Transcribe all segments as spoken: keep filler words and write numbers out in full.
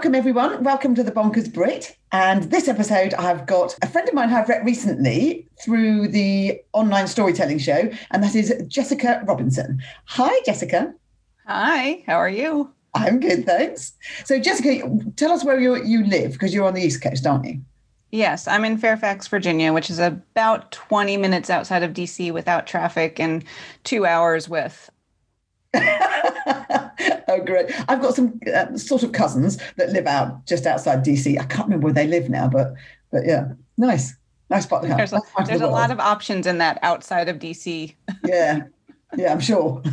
welcome everyone. Welcome to the Bonkers Brit. And this episode, I've got a friend of mine who I've met recently through the online storytelling show, and that is Jessica Robinson. Hi, Jessica. Hi, how are you? I'm good, thanks. So, Jessica, tell us where you you live, because you're on the East Coast, aren't you? Yes, I'm in Fairfax, Virginia, which is about twenty minutes outside of D C without traffic and two hours with. Oh, great. I've got some uh, sort of cousins that live out just outside D C. I can't remember where they live now, but but yeah, nice. Nice part of the house. There's a, there's a lot of options in that outside of D C. Yeah, yeah, I'm sure.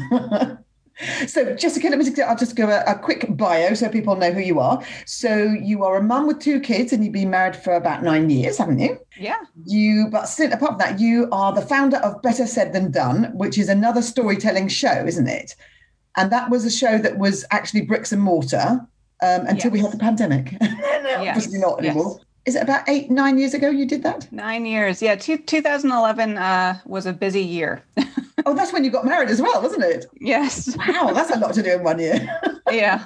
So, Jessica, let me just, I'll just give a, a quick bio so people know who you are. So, you are a mum with two kids and you've been married for about nine years, haven't you? Yeah. You, but still, apart from that, you are the founder of Better Said Than Done, which is another storytelling show, isn't it? And that was a show that was actually bricks and mortar um, until yes. we had the pandemic. Yes. Obviously not anymore. Yes. Is it about eight, nine years ago you did that? Nine years. Yeah. Two, twenty eleven uh, was a busy year. Oh, that's when you got married as well, wasn't it? Yes. Wow, that's a lot to do in one year. Yeah.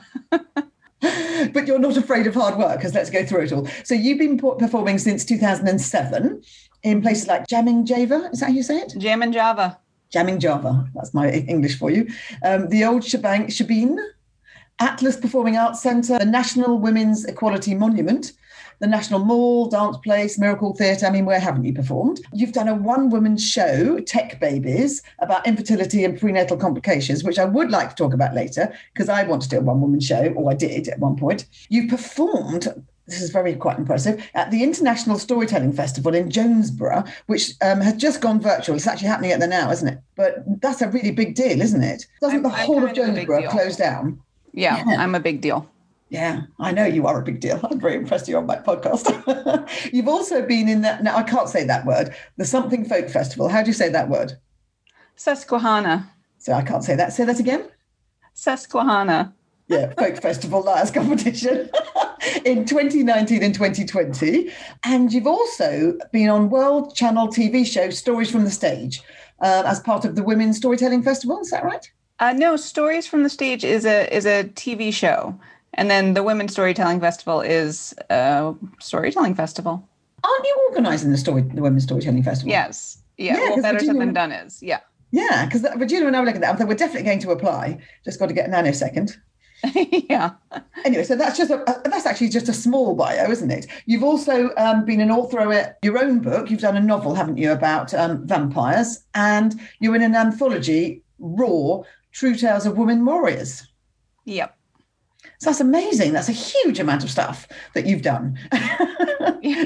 But you're not afraid of hard work, because let's go through it all. So you've been performing since two thousand seven in places like Jamming Java. Is that how you say it? Jammin' Java. Jamming Java. That's my English for you. Um, the Old Shebang, Shebeen, Atlas Performing Arts Centre, the National Women's Equality Monument, the National Mall, Dance Place, Miracle Theatre. I mean, where haven't you performed? You've done a one-woman show, Tech Babies, about infertility and prenatal complications, which I would like to talk about later, because I want to do a one-woman show, or I did at one point. You performed, this is very quite impressive, at the International Storytelling Festival in Jonesborough, which um, has just gone virtual. It's actually happening at the now, isn't it? But that's a really big deal, isn't it? Doesn't I'm, the I'm whole of Jonesborough close down? Yeah, yeah, I'm a big deal. Yeah, I know you are a big deal. I'm very impressed you're on my podcast. You've also been in that, now I can't say that word, the Something Folk Festival. How do you say that word? Susquehanna. So I can't say that. Say that again. Susquehanna. Yeah, Folk Festival Liars Competition in twenty nineteen and twenty twenty. And you've also been on World Channel T V show Stories from the Stage uh, as part of the Women's Storytelling Festival. Is that right? Uh, no, Stories from the Stage is a is a T V show. And then the Women's Storytelling Festival is a storytelling festival. Aren't you organising the story, the Women's Storytelling Festival? Yes. Yeah. yeah well, Better Virginia, Said Than Done is. Yeah. Yeah, because Virginia and I were looking at that. I thought we're definitely going to apply. Just got to get a nanosecond. Yeah. Anyway, so that's just a, a, that's actually just a small bio, isn't it? You've also um, been an author of your own book. You've done a novel, haven't you, about um, vampires, and you're in an anthology, Raw: True Tales of Women Warriors. Yep. So that's amazing. That's a huge amount of stuff that you've done. Yeah.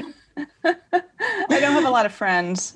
I don't have a lot of friends.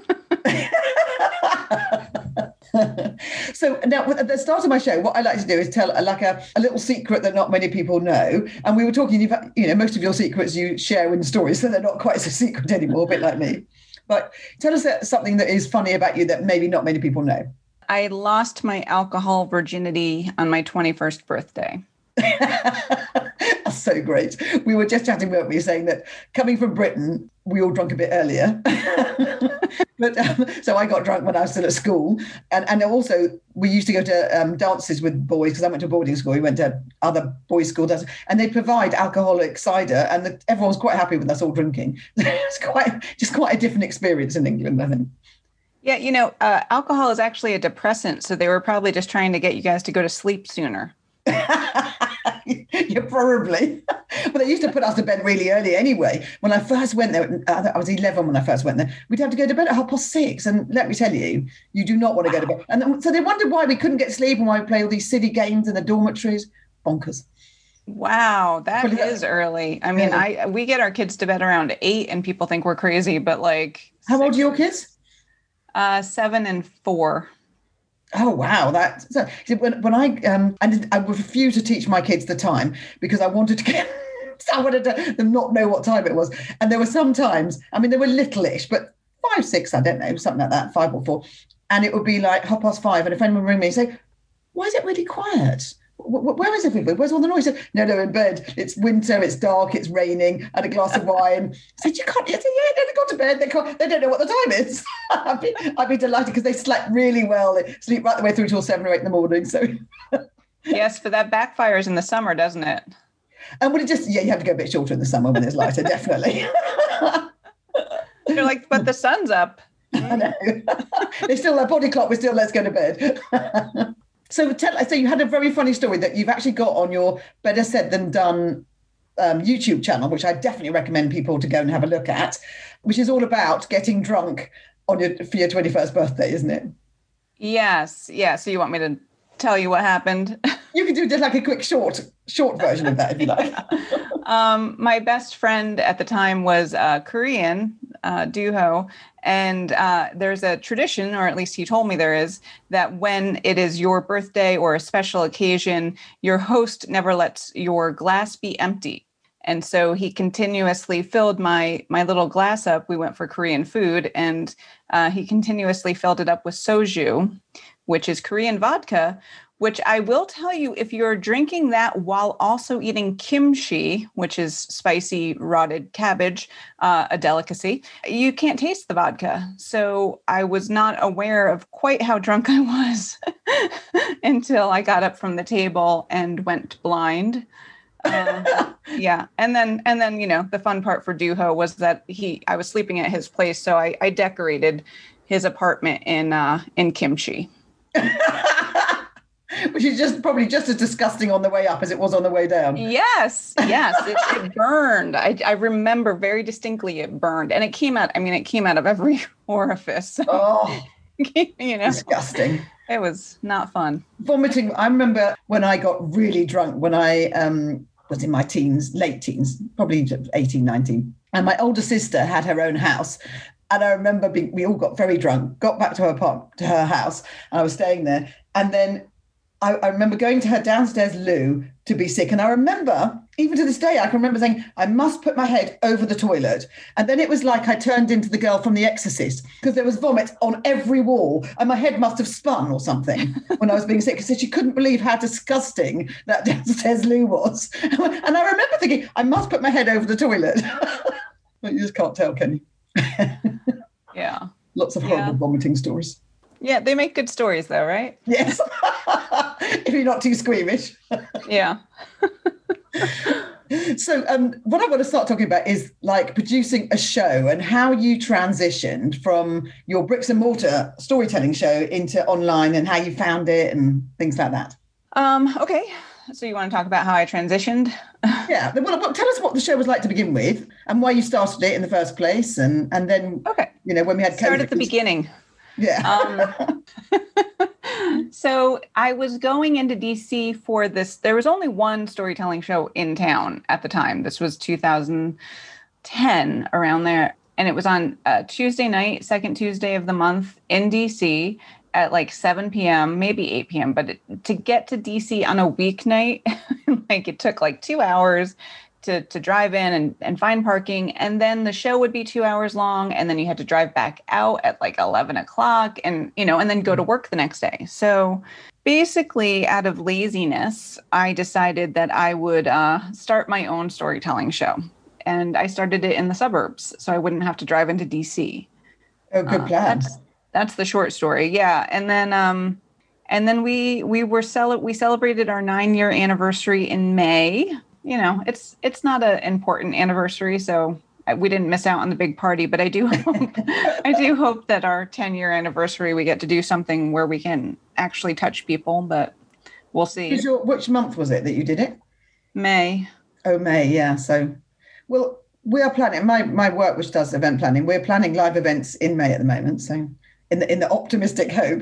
So now at the start of my show, what I like to do is tell like a, a little secret that not many people know. And we were talking, you've, you know, most of your secrets you share in stories, so they're not quite so secret anymore, a bit like me. But tell us something that is funny about you that maybe not many people know. I lost my alcohol virginity on my twenty-first birthday. That's so great. We were just chatting about me saying that coming from Britain, we all drunk a bit earlier. But um, so I got drunk when I was still at school. And, and also we used to go to um, dances with boys, because I went to boarding school. We went to other boys' school dances, and they provide alcoholic cider, and the, everyone's quite happy with us all drinking. It's quite just quite a different experience in England, I think. Yeah, you know, uh, alcohol is actually a depressant, so they were probably just trying to get you guys to go to sleep sooner. Yeah, probably. But they used to put us to bed really early anyway. When I first went there, I was eleven when I first went there, we'd have to go to bed at half past six. And let me tell you, you do not want to go to bed. And then, so they wondered why we couldn't get sleep and why we play all these silly games in the dormitories. Bonkers. Wow, that Pretty is early. early. I mean, yeah. I we get our kids to bed around eight and people think we're crazy, but like... How six, old are your kids? Uh, seven and four. Oh, wow. That so, when, when I um I, did, I refused to teach my kids the time because I wanted to get I wanted to, them not know what time it was. And there were some times, I mean, they were little-ish, but five, six, I don't know, something like that, five or four. And it would be like half past five. And a friend would ring me and say, why is it really quiet? Where is everybody? Where's all the noise? Said, no, no, in bed. It's winter, it's dark, it's raining, and a glass of wine. I said, you can't, I said, yeah, no, they got to bed. They can't, they don't know what the time is. I'd, be, I'd be delighted because they slept really well. They sleep right the way through till seven or eight in the morning. So yes, but that backfires in the summer, doesn't it? And would it just, yeah, you have to go a bit shorter in the summer when it's lighter, definitely. They're like, but the sun's up. I know. It's still, a body clock, we're still, let's go to bed. So tell, so you had a very funny story that you've actually got on your Better Said Than Done um, YouTube channel, which I definitely recommend people to go and have a look at, which is all about getting drunk on your for your twenty-first birthday, isn't it? Yes. Yeah. So you want me to tell you what happened? You can do just like a quick short, short version of that if you like. um, my best friend at the time was uh, Korean, uh, Duho. And uh, there's a tradition, or at least he told me there is, that when it is your birthday or a special occasion, your host never lets your glass be empty. And so he continuously filled my my little glass up. We went for Korean food, and uh, he continuously filled it up with soju, which is Korean vodka, which I will tell you, if you're drinking that while also eating kimchi, which is spicy rotted cabbage, uh, a delicacy, you can't taste the vodka. So I was not aware of quite how drunk I was until I got up from the table and went blind. Uh, yeah. And then, and then, you know, the fun part for Duho was that he, I was sleeping at his place. So I, I decorated his apartment in, uh, in kimchi. Which is just probably just as disgusting on the way up as it was on the way down. Yes, yes, it, it burned. I, I remember very distinctly it burned, and it came out. I mean, it came out of every orifice. So, oh, you know, disgusting. It was not fun. Vomiting. I remember when I got really drunk when I um, was in my teens, late teens, probably eighteen, nineteen, and my older sister had her own house. And I remember being, we all got very drunk, got back to her apartment, to her house, and I was staying there, and then. I, I remember going to her downstairs loo to be sick. And I remember, even to this day, I can remember saying, I must put my head over the toilet. And then it was like I turned into the girl from The Exorcist because there was vomit on every wall and my head must have spun or something when I was being sick. Because she couldn't believe how disgusting that downstairs loo was. And I remember thinking, I must put my head over the toilet. But you just can't tell, can you? Yeah. Lots of horrible yeah. vomiting stories. Yeah, they make good stories though, right? Yes. If you're not too squeamish. Yeah. So um, what I want to start talking about is like producing a show and how you transitioned from your bricks and mortar storytelling show into online and how you found it and things like that. Um, okay. So you want to talk about how I transitioned? Yeah. Well, well, tell us what the show was like to begin with and why you started it in the first place. And, and then, okay. you know, when we had COVID. Start at the beginning. Yeah. um, so I was going into D C for this. There was only one storytelling show in town at the time. This was two thousand ten, around there. And it was on uh, Tuesday night, second Tuesday of the month in D C at like seven p.m., maybe eight p.m. But it, to get to D C on a weeknight, like it took like two hours to to drive in and, and find parking. And then the show would be two hours long. And then you had to drive back out at like eleven o'clock and, you know, and then go to work the next day. So basically out of laziness, I decided that I would uh, start my own storytelling show. And I started it in the suburbs so I wouldn't have to drive into D C. Oh, good plan. Uh, that's, that's the short story. Yeah. And then, um, and then we, we were, cel- we celebrated our nine year anniversary in May. You know, it's it's not an important anniversary, so we didn't miss out on the big party. But I do hope I do hope that our ten year anniversary we get to do something where we can actually touch people. But we'll see. Your, which month was it that you did it? May. Oh, May. Yeah. So, well, we are planning. My my work, which does event planning, we're planning live events in May at the moment. So, in the in the optimistic hope,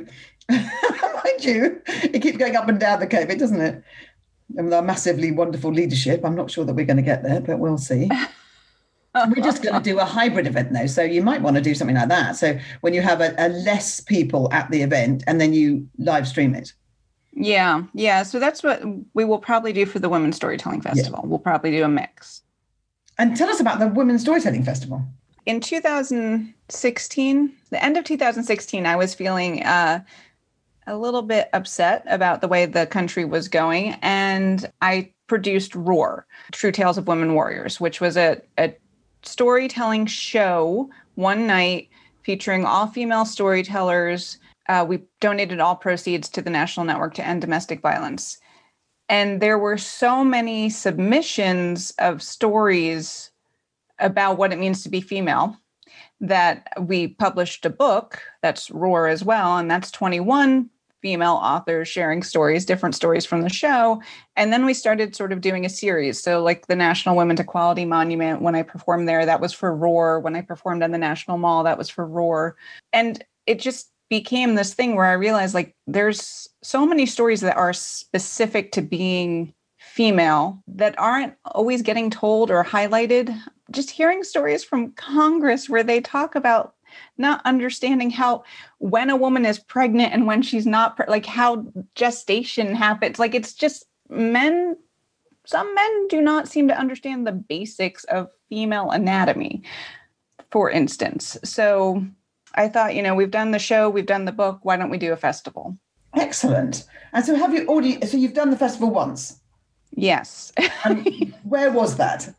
mind you, it keeps going up and down the COVID, doesn't it? And with our massively wonderful leadership, I'm not sure that we're going to get there, but we'll see. We're just going to do a hybrid event though. So you might want to do something like that. So when you have a, a less people at the event and then you live stream it. Yeah. Yeah. So that's what we will probably do for the Women's Storytelling Festival. Yeah. We'll probably do a mix. And tell us about the Women's Storytelling Festival. In two thousand sixteen, the end of two thousand sixteen, I was feeling uh, a little bit upset about the way the country was going. And I produced Roar, True Tales of Women Warriors, which was a, a storytelling show one night featuring all female storytellers. Uh, we donated all proceeds to the National Network to End Domestic Violence. And there were so many submissions of stories about what it means to be female that we published a book that's Roar as well. And that's twenty-one female authors sharing stories, different stories from the show. And then we started sort of doing a series. So like the National Women's Equality Monument, when I performed there, that was for Roar. When I performed on the National Mall, that was for Roar. And it just became this thing where I realized like there's so many stories that are specific to being female that aren't always getting told or highlighted. Just hearing stories from Congress where they talk about not understanding how when a woman is pregnant and when she's not, pre- like how gestation happens. Like it's just men, some men do not seem to understand the basics of female anatomy, for instance. So I thought, you know, we've done the show, we've done the book. Why don't we do a festival? Excellent. And so have you already, so you've done the festival once? Yes. And where was that?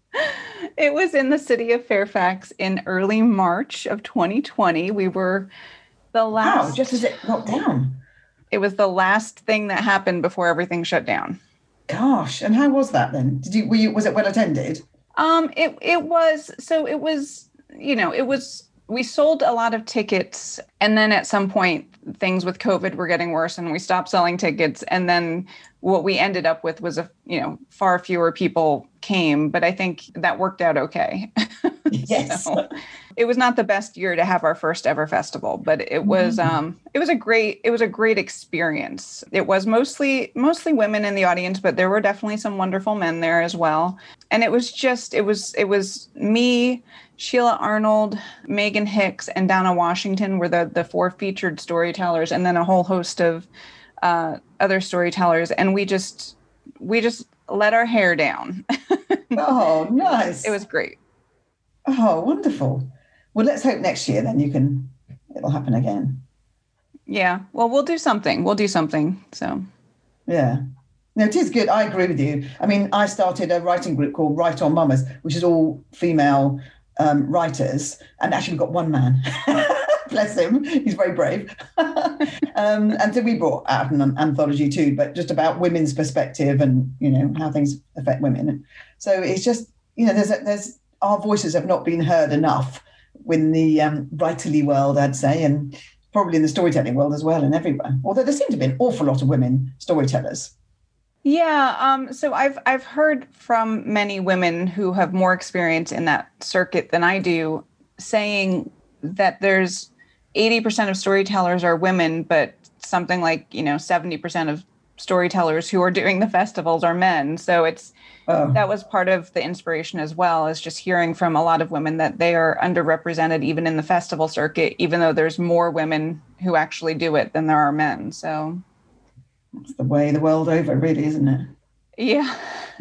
It was in the city of Fairfax in early March of twenty twenty. We were the last. Wow, just as it got down. It was the last thing that happened before everything shut down. Gosh, and how was that then? Did you, were you, was it well attended? Um, it it was, so it was, you know, it was, we sold a lot of tickets, and then at some point things with COVID were getting worse and we stopped selling tickets. And then what we ended up with was a, you know, far fewer people came, but I think that worked out okay. Yes. So, it was not the best year to have our first ever festival, but it was, mm-hmm. um, it was a great, it was a great experience. It was mostly, mostly women in the audience, but there were definitely some wonderful men there as well. And it was just, it was, it was me, Sheila Arnold, Megan Hicks, and Donna Washington were the, the four featured storytellers, and then a whole host of uh, other storytellers. And we just, we just let our hair down. Oh, nice. It was great. Oh, wonderful. Well, let's hope next year then you can, it'll happen again. Yeah. Well, we'll do something. We'll do something. So. Yeah. No, it is good. I agree with you. I mean, I started a writing group called Write on Mamas, which is all female um, writers, and actually we've got one man. Bless him. He's very brave. um, and so we brought out an anthology too, but just about women's perspective and, you know, how things affect women. So it's just, you know, there's, a, there's, our voices have not been heard enough in the um, writerly world, I'd say, and probably in the storytelling world as well, and everywhere. Although there seem to be an awful lot of women storytellers. Yeah. Um, so I've I've heard from many women who have more experience in that circuit than I do, saying that there's eighty percent of storytellers are women, but something like, you know, seventy percent of storytellers who are doing the festivals are men. So it's oh. that was part of the inspiration as well, is just hearing from a lot of women that they are underrepresented even in the festival circuit, even though there's more women who actually do it than there are men. So it's the way the world over, really, isn't it? Yeah.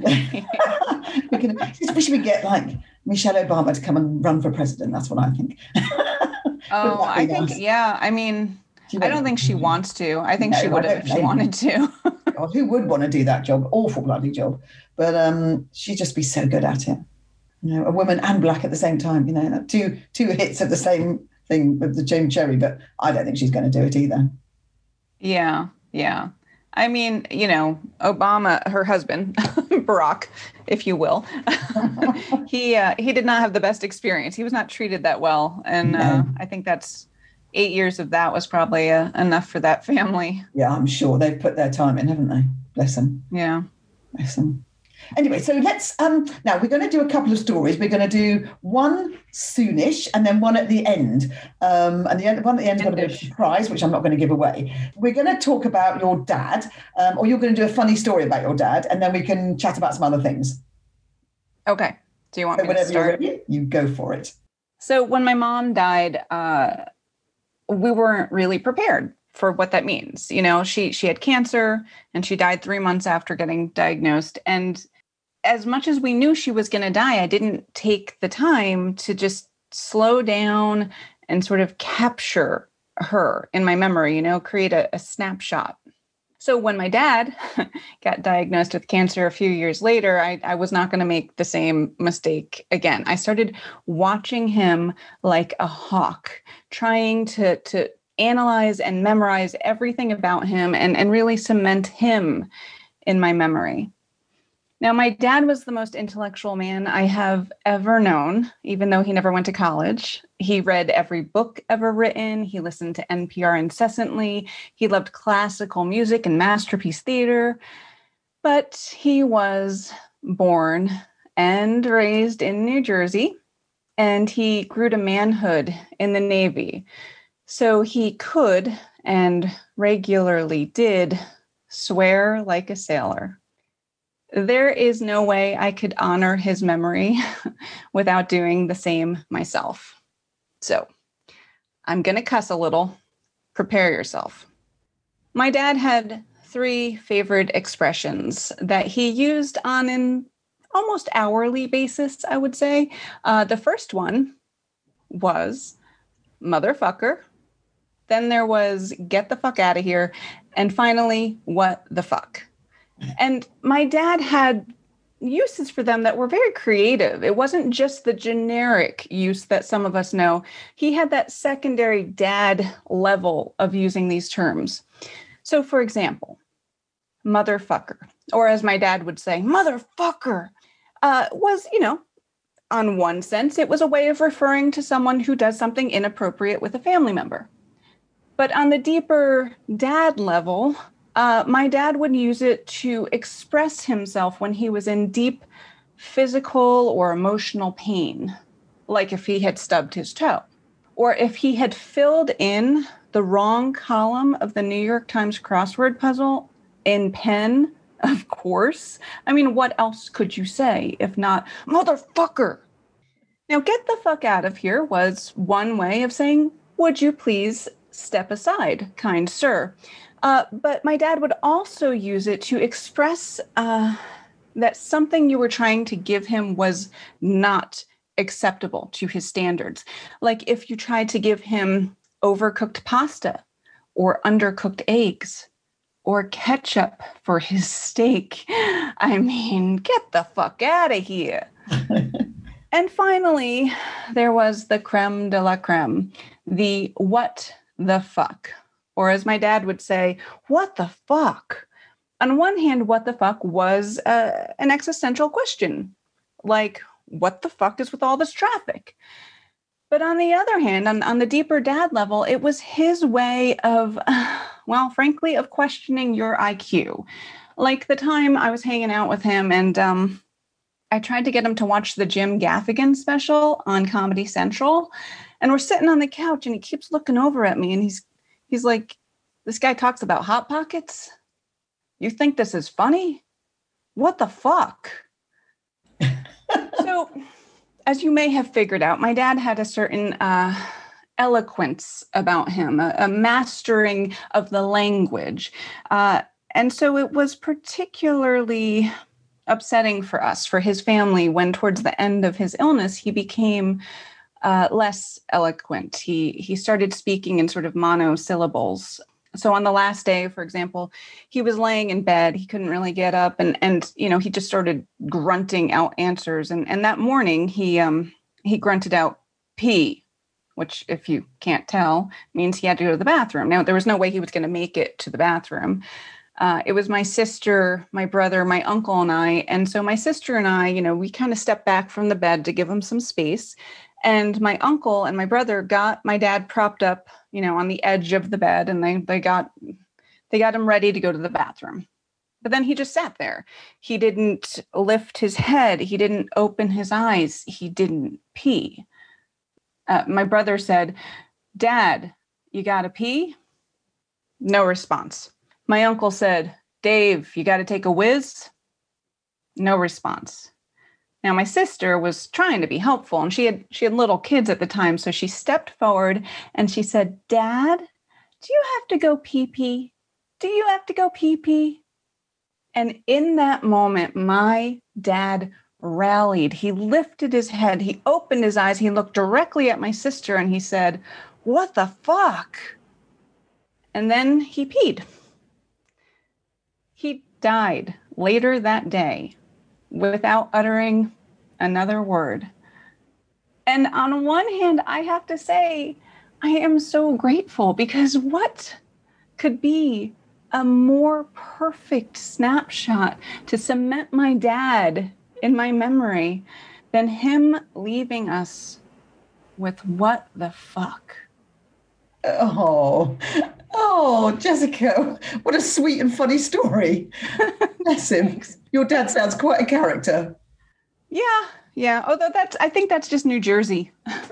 we can, we should get like Michelle Obama to come and run for president. That's what I think. Oh, I nice? think, yeah. I mean, I don't think she wants to. I think no, she would have if she wanted to. God, who would want to do that job? Awful bloody job. But um, she'd just be so good at it. You know, a woman and black at the same time. You know, two two hits of the same thing with the James Cherry. But I don't think she's going to do it either. Yeah, yeah. I mean, you know, Obama, her husband, Barack, if you will, he uh, he did not have the best experience. He was not treated that well. And no. uh, I think that's eight years of that was probably uh, enough for that family. Yeah, I'm sure they've put their time in, haven't they? Bless them. Yeah. Bless them. Anyway, so let's, um, now we're going to do a couple of stories. We're going to do one soonish and then one at the end. Um, and the end, one at the end is going to be a surprise, which I'm not going to give away. We're going to talk about your dad, um, or you're going to do a funny story about your dad, and then we can chat about some other things. Okay. Do you want so me to start? You're ready, you go for it. So when my mom died, uh, we weren't really prepared for what that means. You know, she she had cancer and she died three months after getting diagnosed. And as much as we knew she was going to die, I didn't take the time to just slow down and sort of capture her in my memory, you know, create a, a snapshot. So when my dad got diagnosed with cancer a few years later, I, I was not going to make the same mistake again. I started watching him like a hawk, trying to, to analyze and memorize everything about him and, and really cement him in my memory. Now, my dad was the most intellectual man I have ever known, even though he never went to college. He read every book ever written. He listened to N P R incessantly. He loved classical music and masterpiece theater. But he was born and raised in New Jersey, and he grew to manhood in the Navy. So he could and regularly did swear like a sailor. There is no way I could honor his memory without doing the same myself. So I'm going to cuss a little. Prepare yourself. My dad had three favorite expressions that he used on an almost hourly basis, I would say. Uh, the first one was motherfucker. Then there was get the fuck out of here. And finally, what the fuck? And my dad had uses for them that were very creative. It wasn't just the generic use that some of us know. He had that secondary dad level of using these terms. So, for example, motherfucker, or as my dad would say, motherfucker, uh, was, you know, on one sense, it was a way of referring to someone who does something inappropriate with a family member. But on the deeper dad level, Uh, my dad would use it to express himself when he was in deep physical or emotional pain, like if he had stubbed his toe, or if he had filled in the wrong column of the New York Times crossword puzzle in pen, of course. I mean, what else could you say if not, motherfucker? Now, get the fuck out of here was one way of saying, would you please step aside, kind sir? Uh, but my dad would also use it to express uh, that something you were trying to give him was not acceptable to his standards. Like if you tried to give him overcooked pasta or undercooked eggs or ketchup for his steak. I mean, get the fuck out of here. And finally, there was the creme de la creme, the what the fuck. Or as my dad would say, what the fuck? On one hand, what the fuck was uh, an existential question. Like, what the fuck is with all this traffic? But on the other hand, on, on the deeper dad level, it was his way of, well, frankly, of questioning your I Q. Like the time I was hanging out with him and um, I tried to get him to watch the Jim Gaffigan special on Comedy Central. And we're sitting on the couch and he keeps looking over at me and he's He's like, this guy talks about Hot Pockets? You think this is funny? What the fuck? So, as you may have figured out, my dad had a certain uh, eloquence about him, a, a mastering of the language. Uh, and so it was particularly upsetting for us, for his family, when towards the end of his illness, he became Uh, less eloquent. He he started speaking in sort of monosyllables. So on the last day, for example, he was laying in bed. He couldn't really get up, and and you know he just started grunting out answers. And and that morning he um he grunted out pee, which if you can't tell means he had to go to the bathroom. Now there was no way he was going to make it to the bathroom. Uh, it was my sister, my brother, my uncle, and I. And so my sister and I, you know, we kind of stepped back from the bed to give him some space. And my uncle and my brother got my dad propped up, you know, on the edge of the bed, and they they got they got him ready to go to the bathroom. But then he just sat there. He didn't lift his head. He didn't open his eyes. He didn't pee. Uh, my brother said, "Dad, you gotta pee?" No response. My uncle said, "Dave, you got to take a whiz?" No response. Now, my sister was trying to be helpful, and she had she had little kids at the time, so she stepped forward and she said, "Dad, do you have to go pee-pee? Do you have to go pee-pee?" And in that moment, my dad rallied. He lifted his head. He opened his eyes. He looked directly at my sister, and he said, "What the fuck?" And then he peed. He died later that day without uttering another word. And on one hand, I have to say, I am so grateful, because what could be a more perfect snapshot to cement my dad in my memory than him leaving us with what the fuck. Oh, oh, Jessica, what a sweet and funny story. Bless him. Your dad sounds quite a character. Yeah, yeah. Although that's, I think that's just New Jersey.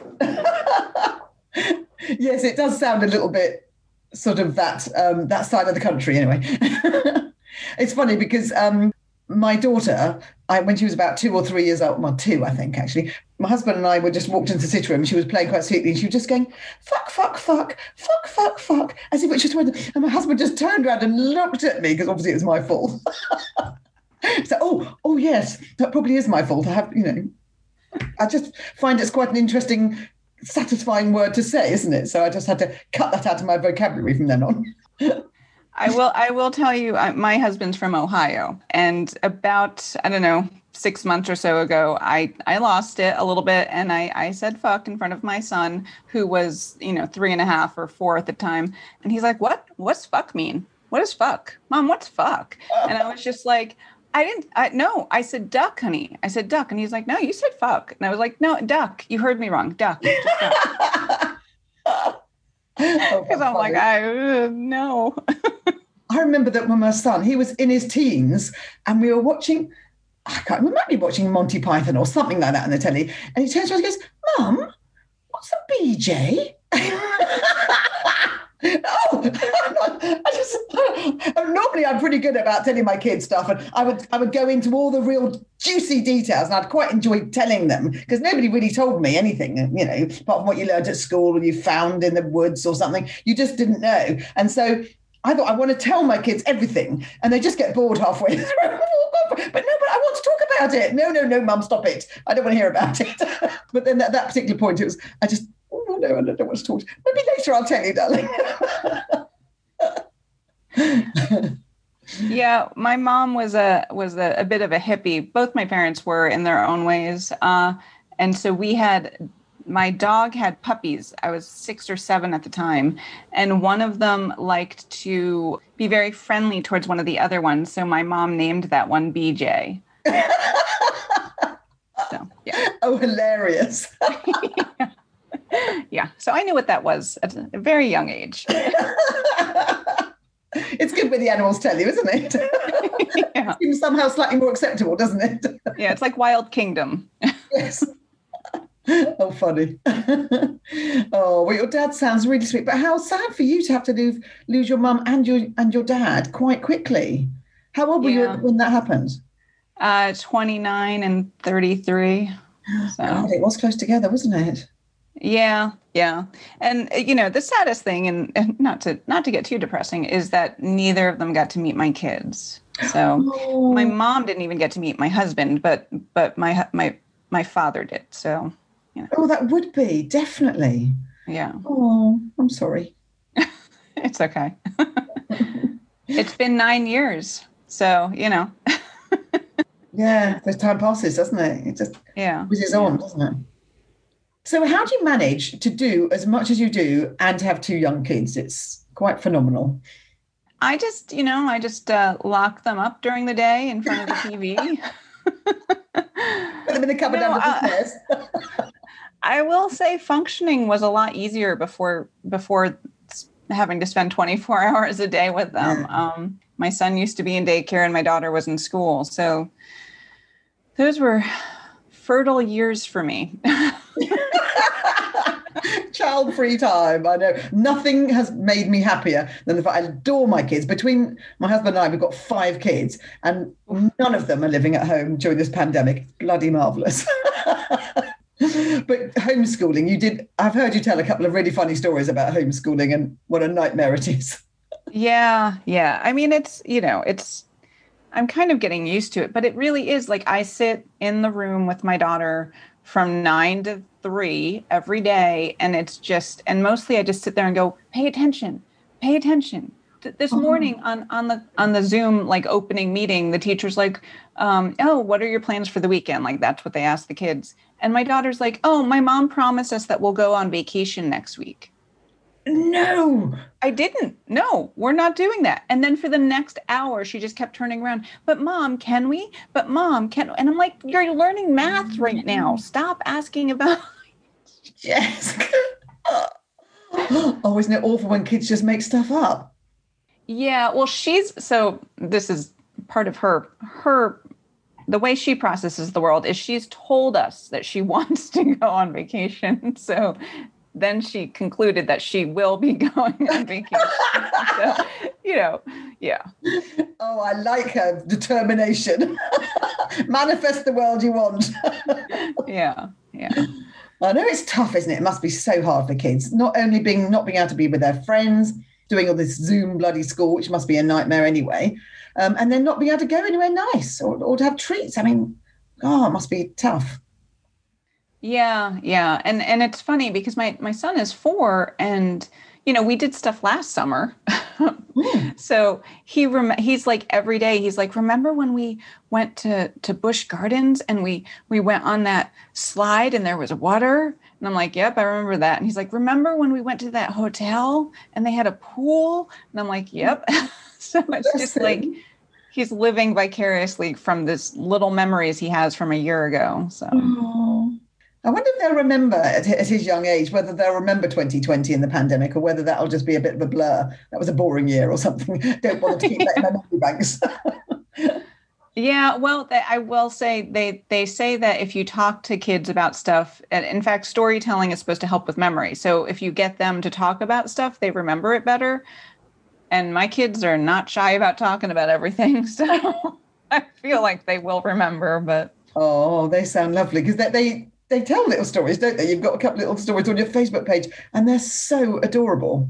Yes, it does sound a little bit sort of that um, that side of the country anyway. It's funny because um, my daughter, I, when she was about two or three years old, well, two, I think, actually, my husband and I were just walked into the sitting room and she was playing quite sweetly and she was just going, fuck, fuck, fuck, fuck, fuck, fuck, as if it just went, and my husband just turned around and looked at me because obviously it was my fault. So, oh, oh yes, that probably is my fault. I have, you know, I just find it's quite an interesting, satisfying word to say, isn't it? So I just had to cut that out of my vocabulary from then on. I will. I will tell you. I, my husband's from Ohio, and about I don't know six months or so ago, I I lost it a little bit, and I I said fuck in front of my son, who was you know three and a half or four at the time, and he's like, "What? What's fuck mean? What is fuck, Mom? What's fuck?" And I was just like, I didn't, I, no, I said duck, honey. I said duck. And he's like, no, you said fuck. And I was like, no, duck. You heard me wrong. Duck. Just duck. Because oh, I'm like, I, uh, no. I remember that when my son, he was in his teens and we were watching, I can't, we might be watching Monty Python or something like that on the telly. And he turns around and goes, Mum, what's a B J? Oh, I just normally I'm pretty good about telling my kids stuff, and I would I would go into all the real juicy details, and I'd quite enjoy telling them because nobody really told me anything, you know, apart from what you learned at school or you found in the woods or something. You just didn't know, and so I thought I want to tell my kids everything, and they just get bored halfway through. But no, but I want to talk about it. No, no, no, Mum, stop it. I don't want to hear about it. But then at that particular point, it was I just. Oh, no, I don't know what to talk to. Maybe later I'll tell you, darling. Yeah, my mom was a was a, a bit of a hippie. Both my parents were in their own ways. Uh, and so we had, my dog had puppies. I was six or seven at the time. And one of them liked to be very friendly towards one of the other ones. So my mom named that one B J. So, yeah. Oh, hilarious. Yeah. Yeah, so I knew what that was at a very young age. It's good when the animals tell you, isn't it? Yeah. It seems somehow slightly more acceptable, doesn't it? Yeah, it's like Wild Kingdom. Yes. Oh, funny. Oh, well, your dad sounds really sweet, but how sad for you to have to lose, lose your mum and your and your dad quite quickly. How old were yeah. you when that happened? Uh, twenty-nine and thirty-three. So. God, it was close together, wasn't it? Yeah, yeah. And, you know, the saddest thing, and, and not to not to get too depressing, is that neither of them got to meet my kids. So oh. My mom didn't even get to meet my husband, but but my my my father did. So, you know. Oh, that would be, definitely. Yeah. Oh, I'm sorry. It's okay. It's been nine years. So, you know. Yeah, the time passes, doesn't it? It just yeah. whizzes on, doesn't it? So how do you manage to do as much as you do and have two young kids? It's quite phenomenal. I just, you know, I just uh, lock them up during the day in front of the T V. Put them in the cupboard no, under the stairs. I will say functioning was a lot easier before before having to spend twenty-four hours a day with them. Yeah. Um, my son used to be in daycare and my daughter was in school. So those were fertile years for me. Child-free time. I know nothing has made me happier than the fact I adore my kids. Between my husband and I, we've got five kids, and none of them are living at home during this pandemic. It's bloody marvelous. But homeschooling, you did. I've heard you tell a couple of really funny stories about homeschooling and what a nightmare it is. Yeah, yeah. I mean, it's you know, it's. I'm kind of getting used to it, but it really is like I sit in the room with my daughter from nine to three every day. And it's just, and mostly I just sit there and go, pay attention, pay attention. This uh-huh. morning on, on the, on the Zoom, like opening meeting, the teacher's like, um, oh, what are your plans for the weekend? Like, that's what they ask the kids. And my daughter's like, oh, my mom promised us that we'll go on vacation next week. No. I didn't. No, we're not doing that. And then for the next hour, she just kept turning around. But mom, can we? But mom, can? And I'm like, you're learning math right now. Stop asking about. Yes. Oh, isn't it awful when kids just make stuff up? Yeah. Well, she's so this is part of her her the way she processes the world is she's told us that she wants to go on vacation. So then she concluded that she will be going on vacation. So, you know, yeah. Oh, I like her determination. Manifest the world you want. Yeah, yeah. I know it's tough, isn't it? It must be so hard for kids. Not only being not being able to be with their friends, doing all this Zoom bloody school, which must be a nightmare anyway, um, and then not being able to go anywhere nice or, or to have treats. I mean, oh, it must be tough. Yeah, yeah. And and it's funny because my my son is four and you know, we did stuff last summer. Mm. So he rem- he's like every day he's like, remember when we went to to Busch Gardens and we we went on that slide and there was water? And I'm like, yep, I remember that. And he's like, remember when we went to that hotel and they had a pool? And I'm like, yep. So it's just like he's living vicariously from this little memories he has from a year ago. So oh. I wonder if they'll remember at, at his young age, whether they'll remember twenty twenty in the pandemic or whether that'll just be a bit of a blur. That was a boring year or something. Don't bother to keep that in their memory banks. Yeah, well, they, I will say they they say that if you talk to kids about stuff, and in fact, storytelling is supposed to help with memory. So if you get them to talk about stuff, they remember it better. And my kids are not shy about talking about everything. So I feel like they will remember, but. Oh, they sound lovely because they, they they tell little stories, don't they? You've got a couple of little stories on your Facebook page and they're so adorable.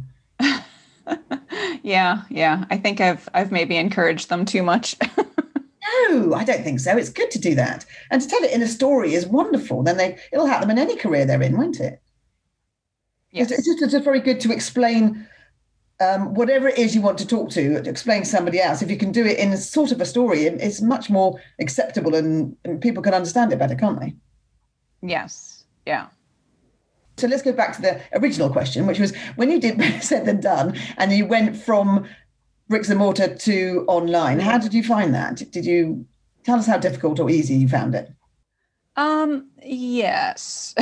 Yeah, yeah. I think I've I've maybe encouraged them too much. No, I don't think so. It's good to do that. And to tell it in a story is wonderful. Then they it'll help them in any career they're in, won't it? Yes. It's, it's just it's very good to explain um, whatever it is you want to talk to, to explain to somebody else. If you can do it in a sort of a story, it's much more acceptable and, and people can understand it better, can't they? Yes. Yeah. So let's go back to the original question, which was when you did Better Said Than Done and you went from bricks and mortar to online, how did you find that? Did you tell us how difficult or easy you found it? Um, yes.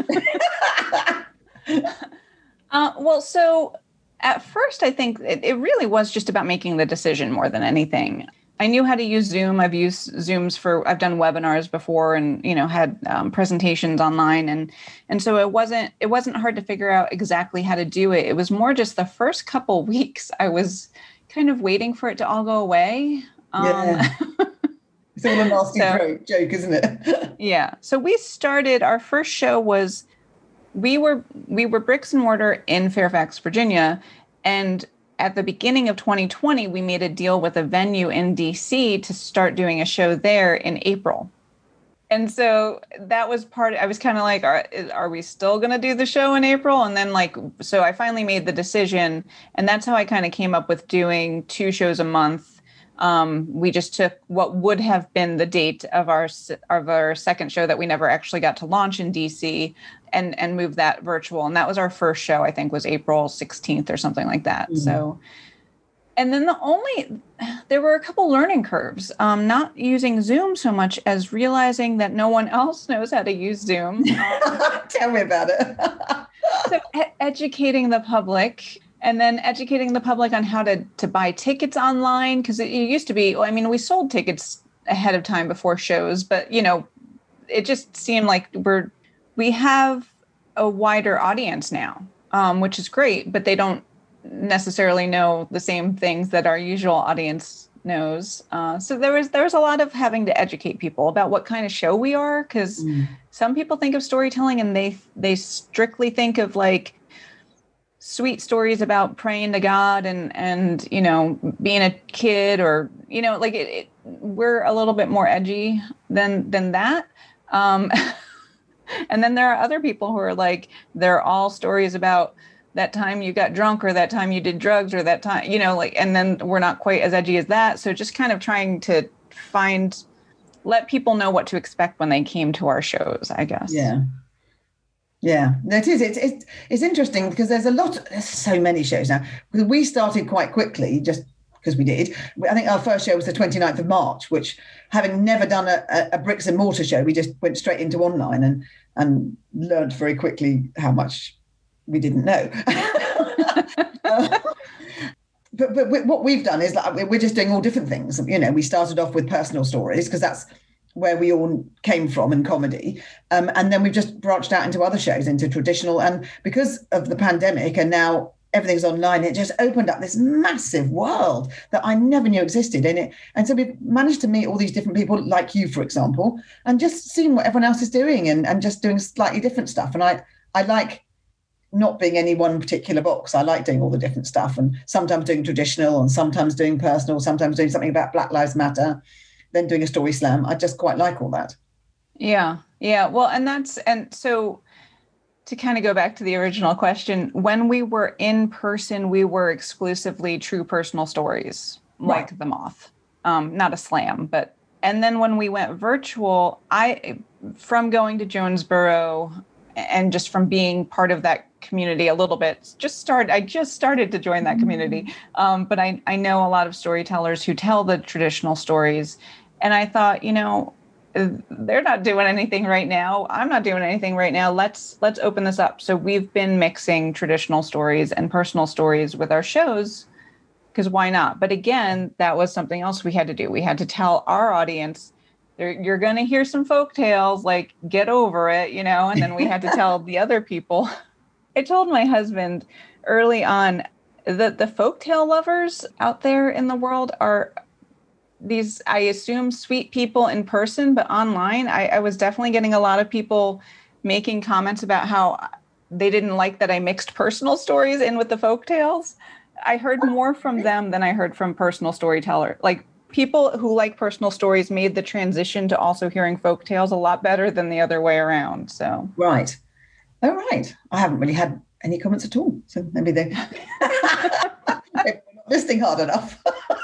uh, well, so at first, I think it, it really was just about making the decision more than anything. I knew how to use Zoom. I've used Zooms for, I've done webinars before and, you know, had um, presentations online. And, and so it wasn't, it wasn't hard to figure out exactly how to do it. It was more just the first couple weeks I was kind of waiting for it to all go away. Yeah. Um, it's all a nasty so, joke, isn't it? Yeah. So we started, our first show was, we were, we were bricks and mortar in Fairfax, Virginia. And at the beginning of twenty twenty, we made a deal with a venue in D C to start doing a show there in April. And so that was part, I was kind of like, are, are we still going to do the show in April? And then like, so I finally made the decision and that's how I kind of came up with doing two shows a month. Um, we just took what would have been the date of our, of our second show that we never actually got to launch in D C and, and moved that virtual. And that was our first show, I think was April sixteenth or something like that. Mm-hmm. So, and then the only, there were a couple learning curves, um, not using Zoom so much as realizing that no one else knows how to use Zoom. Um, Tell me about it. So e- educating the public and then educating the public on how to, to buy tickets online. Cause it, it used to be, I mean, we sold tickets ahead of time before shows, but you know, it just seemed like we're, we have a wider audience now, um, which is great, but they don't necessarily know the same things that our usual audience knows. Uh, so there was there was a lot of having to educate people about what kind of show we are, because mm. some people think of storytelling and they they strictly think of like sweet stories about praying to God and and you know being a kid or you know like it, it, we're a little bit more edgy than than that. Um, and then there are other people who are like they're all stories about that time you got drunk or that time you did drugs or that time, you know, like, and then we're not quite as edgy as that. So just kind of trying to find, let people know what to expect when they came to our shows, I guess. Yeah. Yeah, no, it is. It's, it's it's interesting because there's a lot. There's so many shows now. Because we started quite quickly, just because we did. I think our first show was the twenty-ninth of March, which, having never done a, a bricks and mortar show, we just went straight into online and and learned very quickly how much we didn't know. uh, but but what we've done is like we're just doing all different things. You know, we started off with personal stories because that's where we all came from in comedy. Um, and then we've just branched out into other shows, into traditional. And because of the pandemic and now everything's online, it just opened up this massive world that I never knew existed in it. And so we've managed to meet all these different people like you, for example, and just seeing what everyone else is doing and, and just doing slightly different stuff. And I, I like not being any one particular box. I like doing all the different stuff and sometimes doing traditional and sometimes doing personal, sometimes doing something about Black Lives Matter, then doing a story slam. I just quite like all that. Yeah. Yeah. Well, and that's, and so to kind of go back to the original question, when we were in person, we were exclusively true personal stories, like Right. The Moth, um, not a slam, but, and then when we went virtual, I, from going to Jonesboro and just from being part of that community a little bit, just started, I just started to join that community. Um, but I, I know a lot of storytellers who tell the traditional stories. And I thought, you know, they're not doing anything right now. I'm not doing anything right now. Let's, let's open this up. So we've been mixing traditional stories and personal stories with our shows, because why not? But again, that was something else we had to do. We had to tell our audience, you're going to hear some folk tales, like get over it, you know, and then we had to tell the other people. I told my husband early on that the folktale lovers out there in the world are these, I assume, sweet people in person, but online, I, I was definitely getting a lot of people making comments about how they didn't like that I mixed personal stories in with the folktales. I heard more from them than I heard from personal storyteller. Like people who like personal stories made the transition to also hearing folktales a lot better than the other way around. So Right. Oh, right. I haven't really had any comments at all. So maybe they, they're not listening hard enough.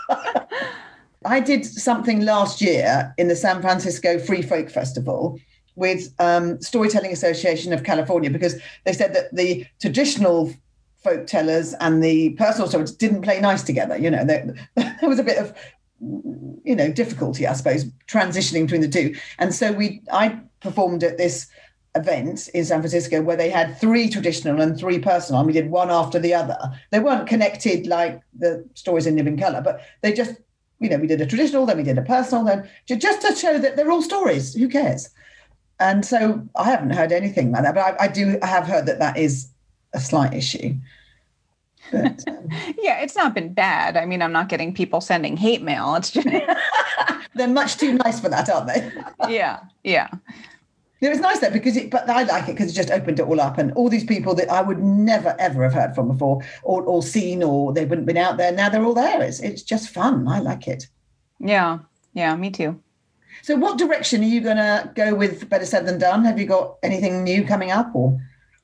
I did something last year in the San Francisco Free Folk Festival with um, Storytelling Association of California, because they said that the traditional folk tellers and the personal stories didn't play nice together. You know, there, there was a bit of, you know, difficulty, I suppose, transitioning between the two. And so we, I performed at this event in San Francisco where they had three traditional and three personal, and we did one after the other. They weren't connected like the stories in Living Colour, but they just, you know, we did a traditional, then we did a personal, then just to show that they're all stories. Who cares? And so I haven't heard anything like that, but I, I do I have heard that that is a slight issue. But, um, yeah, it's not been bad. I mean, I'm not getting people sending hate mail. It's just they're much too nice for that, aren't they? yeah, yeah. It was nice though, because it, but I like it because it just opened it all up, and all these people that I would never ever have heard from before, or, or seen, or they wouldn't have been out there. Now they're all there. It's it's just fun. I like it. Yeah, yeah, me too. So, what direction are you going to go with Better Said Than Done? Have you got anything new coming up, or?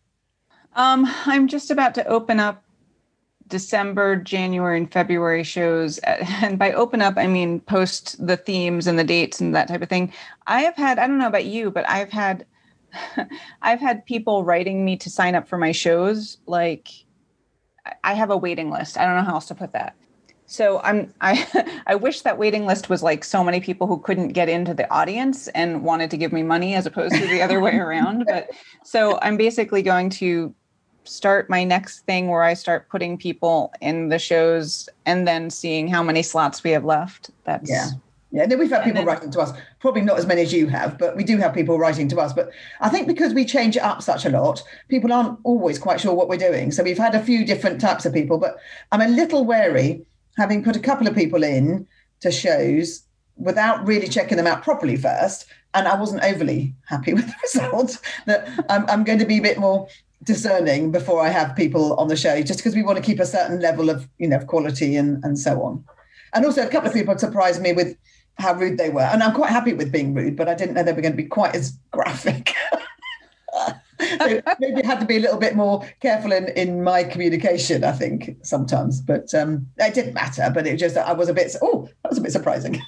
Um, I'm just about to open up December, January, and February shows. And by open up, I mean post the themes and the dates and that type of thing. I have had, I don't know about you, but I've had, I've had people writing me to sign up for my shows. Like I have a waiting list. I don't know how else to put that. So I'm, I, I wish that waiting list was like so many people who couldn't get into the audience and wanted to give me money as opposed to the other way around. But so I'm basically going to start my next thing where I start putting people in the shows and then seeing how many slots we have left. That's yeah. Yeah, no, we've had people then, writing to us, probably not as many as you have, but we do have people writing to us. But I think because we change it up such a lot, people aren't always quite sure what we're doing. So we've had a few different types of people, but I'm a little wary, having put a couple of people in to shows without really checking them out properly first. And I wasn't overly happy with the result, that I'm, I'm going to be a bit more discerning before I have people on the show, just because we want to keep a certain level of, you know, of quality and, and so on. And also a couple of people surprised me with how rude they were. And I'm quite happy with being rude, but I didn't know they were going to be quite as graphic. So maybe I had to be a little bit more careful in, in my communication, I think, sometimes. But um, it didn't matter. But it just, I was a bit, oh, that was a bit surprising.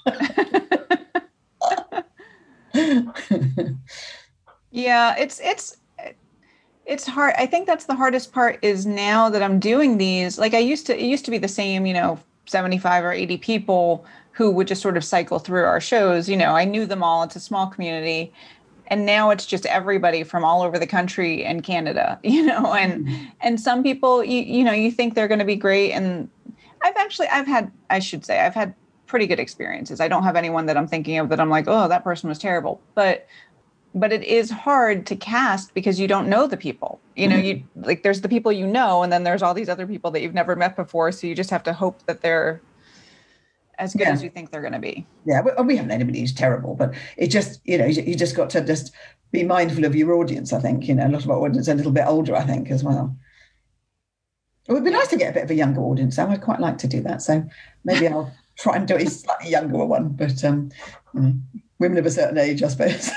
yeah, it's, it's, It's hard. I think that's the hardest part is now that I'm doing these, like I used to, it used to be the same, you know, seventy-five or eighty people who would just sort of cycle through our shows. You know, I knew them all. It's a small community. And now it's just everybody from all over the country and Canada, you know, and, mm. and some people, you, you know, you think they're going to be great. And I've actually, I've had, I should say, I've had pretty good experiences. I don't have anyone that I'm thinking of that I'm like, oh, that person was terrible. But But it is hard to cast because you don't know the people. You know, you like there's the people you know, and then there's all these other people that you've never met before. So you just have to hope that they're as good yeah. as you think they're going to be. Yeah, we, we haven't anybody who's terrible, but it just, you know, you, you just got to just be mindful of your audience, I think. You know, a lot of our audience are a little bit older, I think, as well. It would be nice to get a bit of a younger audience. I would quite like to do that. So maybe I'll try and do a slightly younger one, but um, you know, women of a certain age, I suppose.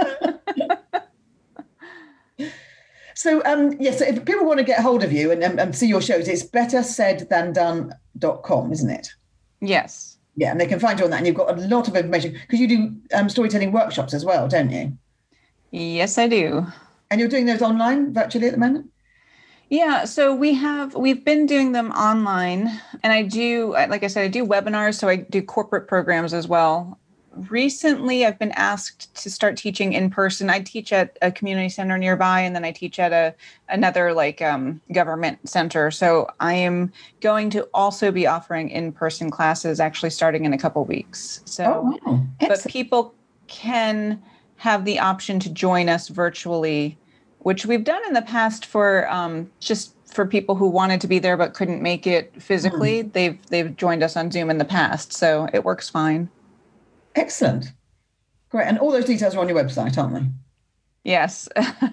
So, um, yes, yeah, so if people want to get hold of you and, and, and see your shows, it's better said than done dot com, isn't it? Yes. Yeah, and they can find you on that. And you've got a lot of information because you do um, storytelling workshops as well, don't you? Yes, I do. And you're doing those online, virtually at the moment? Yeah, so we have, we've been doing them online. And I do, like I said, I do webinars, so I do corporate programs as well. Recently, I've been asked to start teaching in person. I teach at a community center nearby, and then I teach at a another like um, government center. So I am going to also be offering in-person classes, actually starting in a couple weeks. So, oh, wow. But people can have the option to join us virtually, which we've done in the past for um, just for people who wanted to be there but couldn't make it physically. Mm. They've they've joined us on Zoom in the past, so it works fine. Excellent. Great. And all those details are on your website, aren't they? Yes.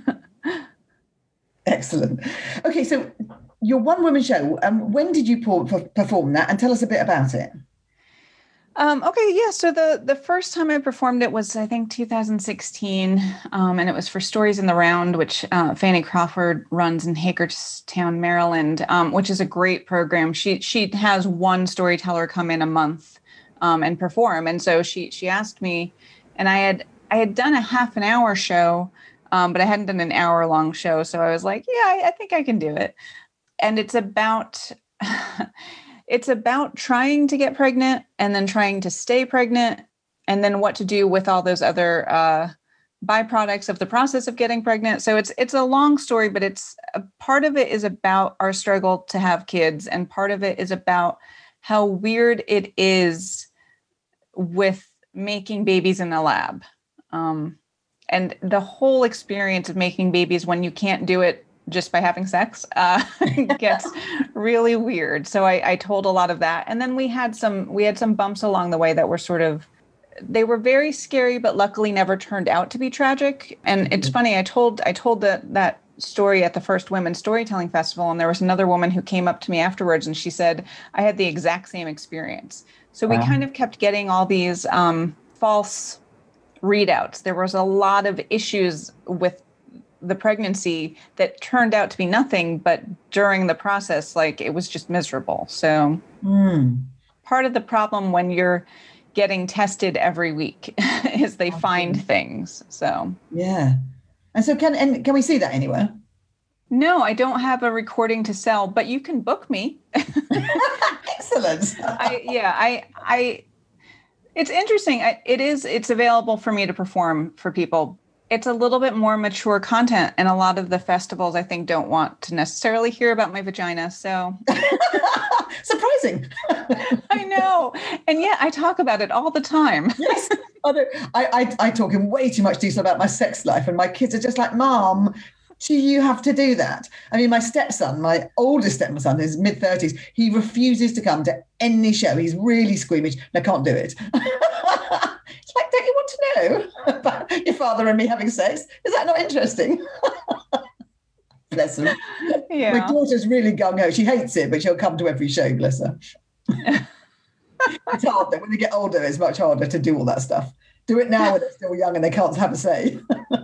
Excellent. Okay, so your one-woman show, um, when did you perform that? And tell us a bit about it. Um, okay, yeah. So the, the first time I performed it was, I think, two thousand sixteen, um, and it was for Stories in the Round, which uh, Fanny Crawford runs in Hagerstown, Maryland, um, which is a great program. She she has one storyteller come in a month Um, and perform. And so she she asked me, and I had I had done a half an hour show, um, but I hadn't done an hour long show. So I was like, yeah, I, I think I can do it. And it's about it's about trying to get pregnant and then trying to stay pregnant, and then what to do with all those other uh, byproducts of the process of getting pregnant. So it's it's a long story, but it's a part of it is about our struggle to have kids, and part of it is about how weird it is with making babies in a lab. Um, and the whole experience of making babies when you can't do it just by having sex uh, gets really weird. So I, I told a lot of that. And then we had some, we had some bumps along the way that were sort of, they were very scary, but luckily never turned out to be tragic. And it's funny, I told, I told that, that story at the first Women's Storytelling Festival, and there was another woman who came up to me afterwards, and she said, I had the exact same experience. So wow. We kind of kept getting all these um, false readouts. There was a lot of issues with the pregnancy that turned out to be nothing, but during the process, like it was just miserable. So mm. part of the problem when you're getting tested every week is they okay. find things. So yeah. And so can and can we see that anywhere? No, I don't have a recording to sell, but you can book me. Excellent. I yeah, I I it's interesting. I, it is it's available for me to perform for people. It's a little bit more mature content, and a lot of the festivals I think don't want to necessarily hear about my vagina. So surprising. I know. And yet I talk about it all the time. Yes. I, I, I talk in way too much detail about my sex life, and my kids are just like, Mom, do you have to do that? I mean, my stepson, my oldest stepson, is mid thirties. He refuses to come to any show. He's really squeamish. And I can't do it. It's like, don't you want to know about your father and me having sex? Is that not interesting? Bless him. Yeah. My daughter's really gung-ho. She hates it, but she'll come to every show, bless her. It's hard though. When they get older, it's much harder to do all that stuff. Do it now when they're still young and they can't have a say.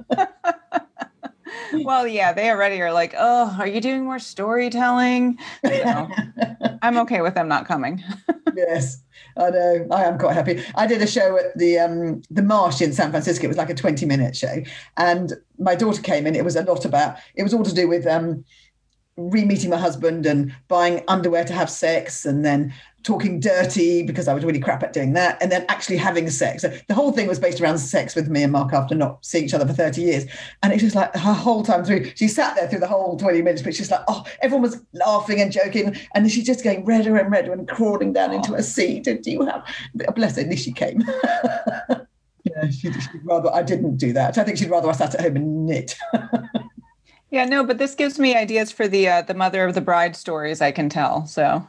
Well, yeah, they already are like, oh, are you doing more storytelling? So I'm okay with them not coming. Yes, I know. I am quite happy. I did a show at the um, the Marsh in San Francisco. It was like a twenty minute show, and my daughter came in. It was a lot about. It was all to do with um, re-meeting my husband and buying underwear to have sex, and then talking dirty because I was really crap at doing that, and then actually having sex. So the whole thing was based around sex with me and Mark after not seeing each other for thirty years. And it was like her whole time through, she sat there through the whole twenty minutes, but she's like, oh, everyone was laughing and joking. And she's just getting redder and redder and crawling down into her seat. And do you have, bless her, at least she came. Yeah, she'd, she'd rather I didn't do that. I think she'd rather I sat at home and knit. Yeah, no, but this gives me ideas for the uh, the mother of the bride stories I can tell. So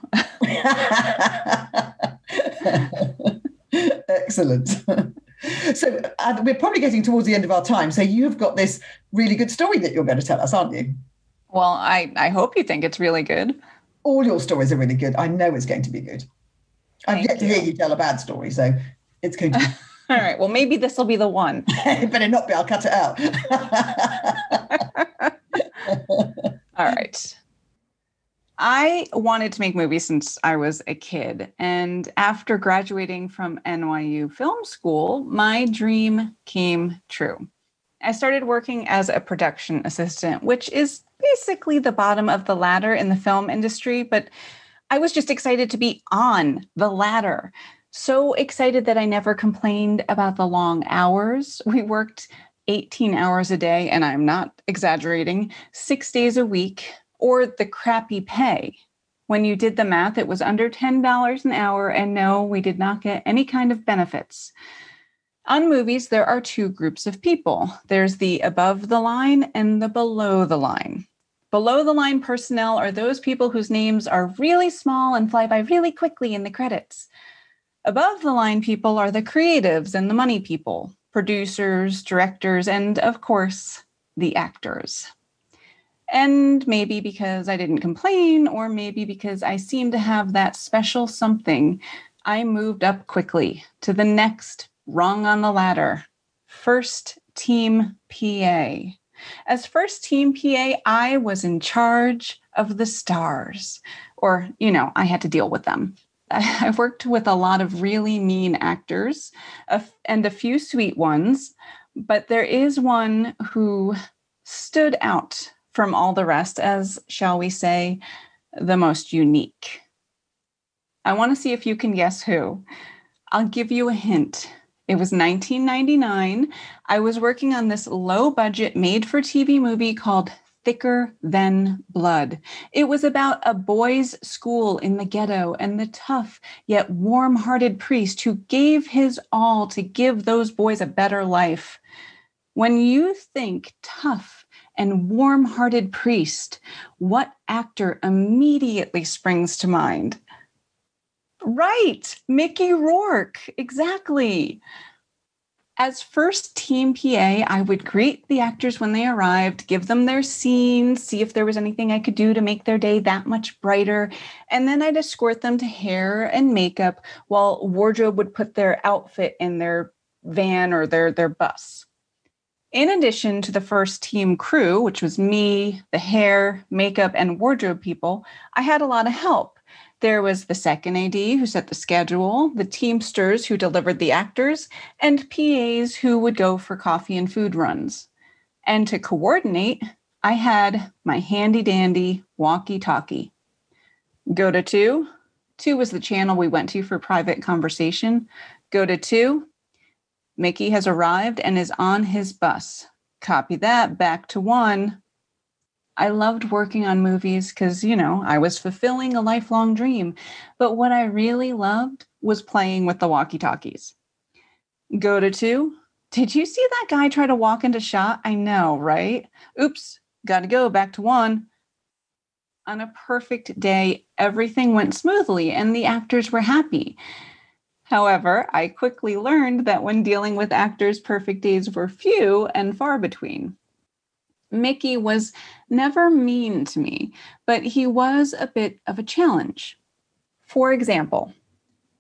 excellent. So uh, we're probably getting towards the end of our time. So you've got this really good story that you're going to tell us, aren't you? Well, I, I hope you think it's really good. All your stories are really good. I know it's going to be good. I've Thank yet to you. hear you tell a bad story, so it's going to be... All right. Well, maybe this will be the one. It better not be. I'll cut it out. All right. I wanted to make movies since I was a kid. And after graduating from N Y U Film School, my dream came true. I started working as a production assistant, which is basically the bottom of the ladder in the film industry, but I was just excited to be on the ladder. So excited that I never complained about the long hours. We worked eighteen hours a day, and I'm not exaggerating, six days a week, or the crappy pay. When you did the math, it was under ten dollars an hour, and no, we did not get any kind of benefits. On movies, there are two groups of people. There's the above the line and the below the line. Below the line personnel are those people whose names are really small and fly by really quickly in the credits. Above the line people are the creatives and the money people, producers, directors, and of course, the actors. And maybe because I didn't complain, or maybe because I seem to have that special something, I moved up quickly to the next rung on the ladder, first team P A. As first team P A, I was in charge of the stars, or, you know, I had to deal with them. I worked with a lot of really mean actors and a few sweet ones, but there is one who stood out from all the rest as, shall we say, the most unique. I want to see if you can guess who. I'll give you a hint. It was nineteen ninety-nine. I was working on this low-budget made-for-T V movie called Thicker Than Blood. It was about a boys' school in the ghetto and the tough yet warm-hearted priest who gave his all to give those boys a better life. When you think tough and warm-hearted priest, what actor immediately springs to mind? Right, Mickey Rourke, exactly. As first team P A, I would greet the actors when they arrived, give them their scenes, see if there was anything I could do to make their day that much brighter, and then I'd escort them to hair and makeup while wardrobe would put their outfit in their van or their, their bus. In addition to the first team crew, which was me, the hair, makeup, and wardrobe people, I had a lot of help. There was the second A D who set the schedule, the Teamsters who delivered the actors, and P As who would go for coffee and food runs. And to coordinate, I had my handy-dandy walkie-talkie. Go to two. Two was the channel we went to for private conversation. Go to two. Mickey has arrived and is on his bus. Copy that. Back to one. I loved working on movies because, you know, I was fulfilling a lifelong dream. But what I really loved was playing with the walkie-talkies. Go to two. Did you see that guy try to walk into shot? I know, right? Oops, gotta go. Back to one. On a perfect day, everything went smoothly and the actors were happy. However, I quickly learned that when dealing with actors, perfect days were few and far between. Mickey was never mean to me, but he was a bit of a challenge. For example,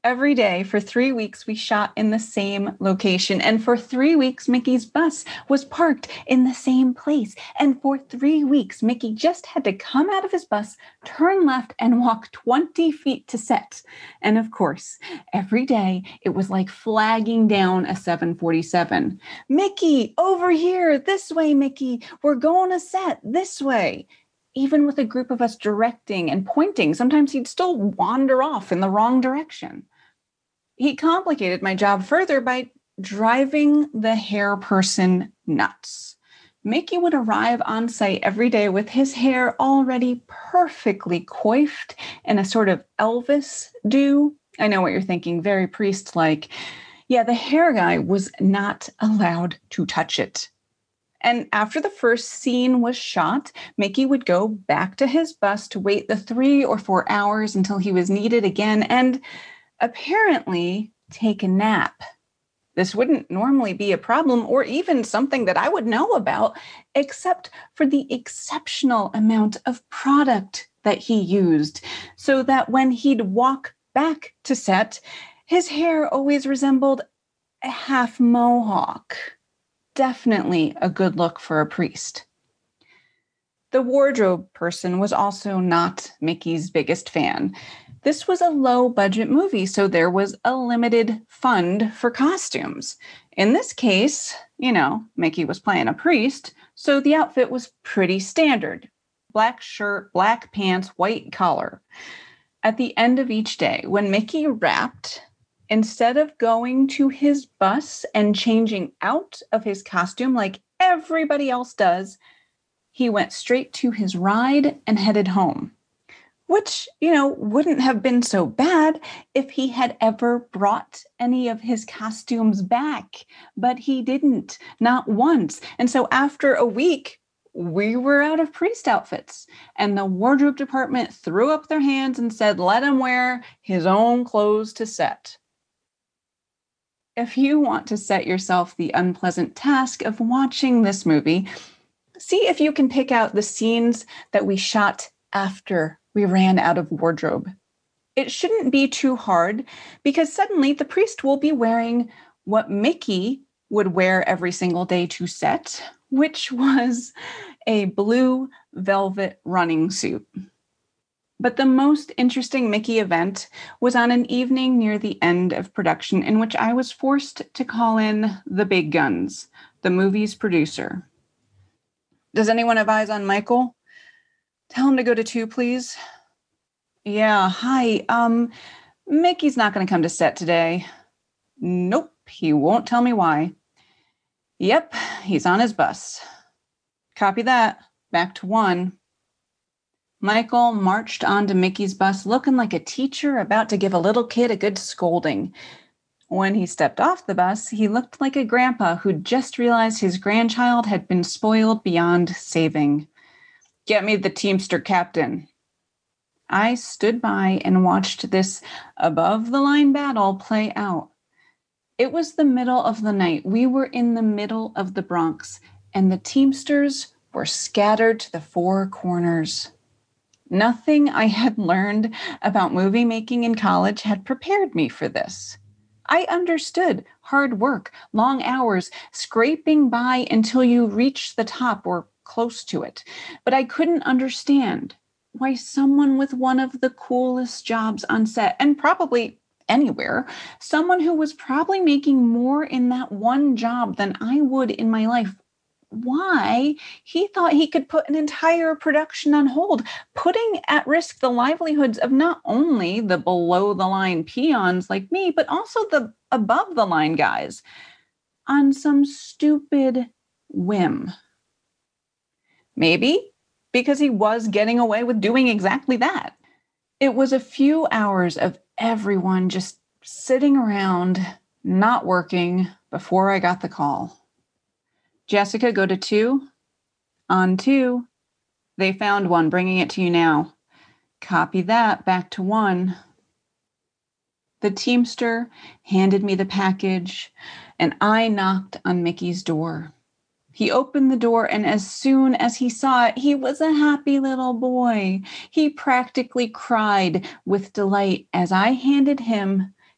Every day for three weeks, we shot in the same location. And for three weeks, Mickey's bus was parked in the same place. And for three weeks, Mickey just had to come out of his bus, turn left, and walk twenty feet to set. And of course, every day, it was like flagging down a seven forty-seven. Mickey, over here, this way, Mickey. We're going to set this way. Even with a group of us directing and pointing, sometimes he'd still wander off in the wrong direction. He complicated my job further by driving the hair person nuts. Mickey would arrive on site every day with his hair already perfectly coiffed in a sort of Elvis do. I know what you're thinking, very priest-like. Yeah, the hair guy was not allowed to touch it. And after the first scene was shot, Mickey would go back to his bus to wait the three or four hours until he was needed again and apparently take a nap. This wouldn't normally be a problem or even something that I would know about, except for the exceptional amount of product that he used, so that when he'd walk back to set, his hair always resembled a half mohawk. Definitely a good look for a priest. The wardrobe person was also not Mickey's biggest fan. This was a low-budget movie, so there was a limited fund for costumes. In this case, you know, Mickey was playing a priest, so the outfit was pretty standard. Black shirt, black pants, white collar. At the end of each day, when Mickey wrapped, instead of going to his bus and changing out of his costume like everybody else does, he went straight to his ride and headed home. Which, you know, wouldn't have been so bad if he had ever brought any of his costumes back. But he didn't, not once. And so after a week, we were out of priest outfits. And the wardrobe department threw up their hands and said, let him wear his own clothes to set. If you want to set yourself the unpleasant task of watching this movie, see if you can pick out the scenes that we shot after we ran out of wardrobe. It shouldn't be too hard because suddenly the priest will be wearing what Mickey would wear every single day to set, which was a blue velvet running suit. But the most interesting Mickey event was on an evening near the end of production in which I was forced to call in the big guns, the movie's producer. Does anyone have eyes on Michael? Tell him to go to two, please. Yeah, hi. Um, Mickey's not going to come to set today. Nope, he won't tell me why. Yep, he's on his bus. Copy that. Back to one. Michael marched onto Mickey's bus looking like a teacher about to give a little kid a good scolding. When he stepped off the bus, he looked like a grandpa who'd just realized his grandchild had been spoiled beyond saving. Get me the Teamster captain. I stood by and watched this above-the-line battle play out. It was the middle of the night. We were in the middle of the Bronx, and the Teamsters were scattered to the four corners. Nothing I had learned about movie making in college had prepared me for this. I understood hard work, long hours, scraping by until you reach the top or close to it. But I couldn't understand why someone with one of the coolest jobs on set, and probably anywhere, someone who was probably making more in that one job than I would in my life, why he thought he could put an entire production on hold, putting at risk the livelihoods of not only the below-the-line peons like me, but also the above-the-line guys on some stupid whim. Maybe because he was getting away with doing exactly that. It was a few hours of everyone just sitting around, not working, before I got the call. Jessica, go to two. On two. They found one, bringing it to you now. Copy that, back to one. The Teamster handed me the package, and I knocked on Mickey's door. He opened the door, and as soon as he saw it, he was a happy little boy. He practically cried with delight as I handed him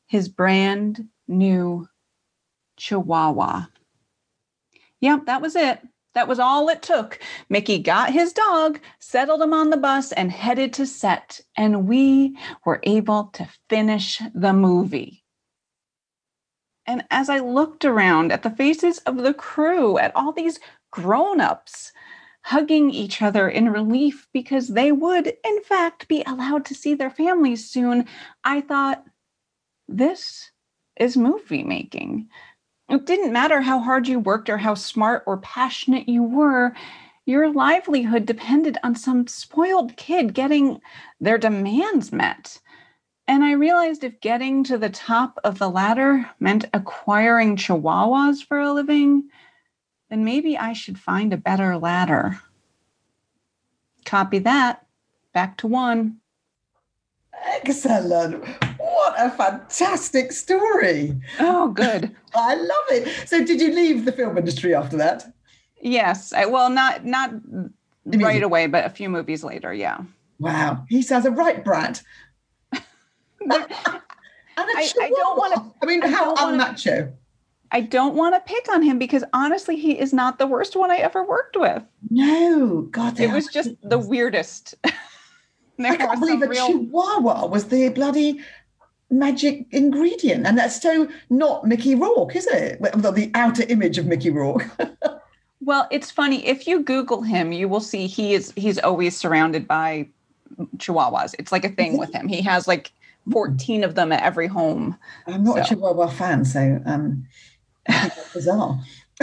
his brand new Chihuahua. Yep, that was it. That was all it took. Mickey got his dog, settled him on the bus, and headed to set. And we were able to finish the movie. And as I looked around at the faces of the crew, at all these grown-ups hugging each other in relief because they would, in fact, be allowed to see their families soon, I thought, this is movie making. It didn't matter how hard you worked or how smart or passionate you were. Your livelihood depended on some spoiled kid getting their demands met. And I realized if getting to the top of the ladder meant acquiring chihuahuas for a living, then maybe I should find a better ladder. Copy that. Back to one. Excellent. What a fantastic story. Oh, good. I love it. So did you leave the film industry after that? Yes. I, well, not not right away, but a few movies later, yeah. Wow. He sounds a right brat. and a I, I don't want to. I mean, I how unmacho. I don't want to pick on him because honestly, he is not the worst one I ever worked with. No, God. It was just the weirdest. I can't believe a real... Chihuahua was the bloody magic ingredient. And that's so not Mickey Rourke, is it? Well, the outer image of Mickey Rourke. Well, it's funny. If you Google him, you will see he is he's always surrounded by Chihuahuas. It's like a thing with him. He has like fourteen of them at every home. I'm not so. a Chihuahua fan, so um, I think that's bizarre.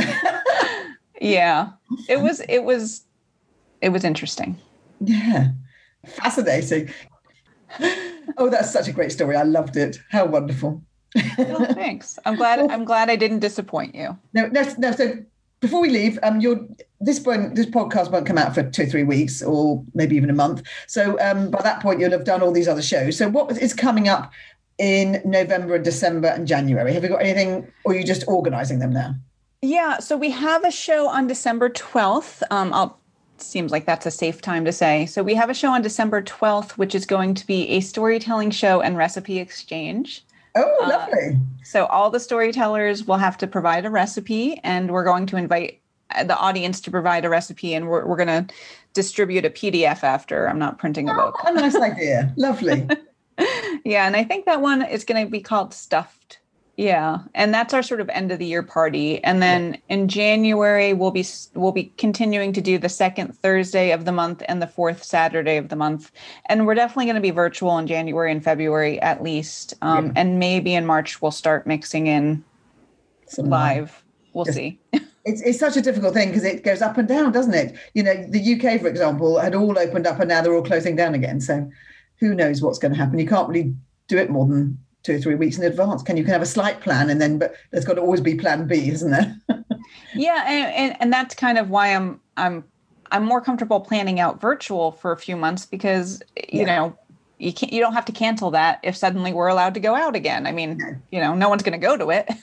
Yeah, it was, it was, it was interesting. Yeah. Fascinating. Oh, that's such a great story. I loved it. How wonderful. Oh, thanks. I'm glad. I'm glad I didn't disappoint you. No, no, no. So before we leave, um, your this won't, this podcast won't come out for two, three weeks, or maybe even a month. So um, by that point, you'll have done all these other shows. So what is coming up in November and December and January? Have you got anything, or are you just organising them now? Yeah. So we have a show on December twelfth. Um, I'll. Seems like that's a safe time to say. So we have a show on December twelfth, which is going to be a storytelling show and recipe exchange. Oh, lovely. Uh, so all the storytellers will have to provide a recipe, and we're going to invite the audience to provide a recipe, and we're, we're going to distribute a P D F after. I'm not printing a book. Oh, a nice idea. Lovely. Yeah. And I think that one is going to be called Stuffed. Yeah. And that's our sort of end of the year party. And then yeah. in January, we'll be, we'll be continuing to do the second Thursday of the month and the fourth Saturday of the month. And we're definitely going to be virtual in January and February at least. Um, yeah. And maybe in March, we'll start mixing in Some live. live. We'll Just, see. It's it's such a difficult thing because it goes up and down, doesn't it? You know, the U K, for example, had all opened up and now they're all closing down again. So who knows what's going to happen? You can't really do it more than two or three weeks in advance. Can you can have a slight plan and then, but there's got to always be plan B, isn't there? Yeah. And, and, and that's kind of why I'm, I'm, I'm more comfortable planning out virtual for a few months because, you yeah. know, you can't, you don't have to cancel that if suddenly we're allowed to go out again. I mean, no. you know, no one's going to go to it.